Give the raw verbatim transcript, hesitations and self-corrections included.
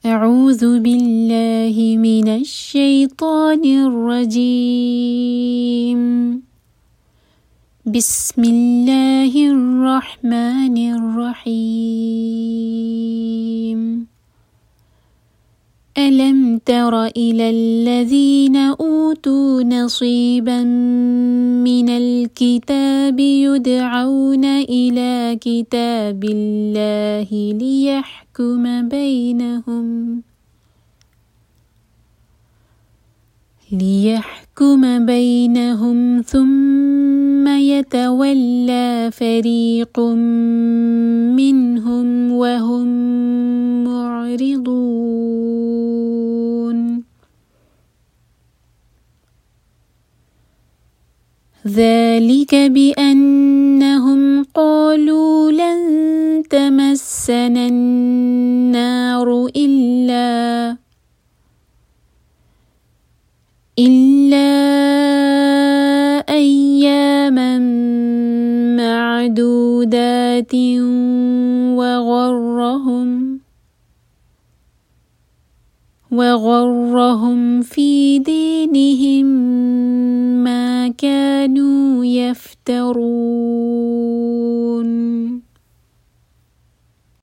أعوذ بالله من الشيطان الرجيم. بسم الله الرحمن الرحيم. ألم تر إلى الذين أوتوا نصيبا من الكتاب يدعون إلى كتاب الله ليحكم بينهم ليحكم بينهم ثم يتولى فريق منهم وهم معرضون. ذلك بأنهم قالوا لن تمسنا النار إلا إلا أياما معدودات وغرهم وغرهم في دينهم ما كانوا يفترون.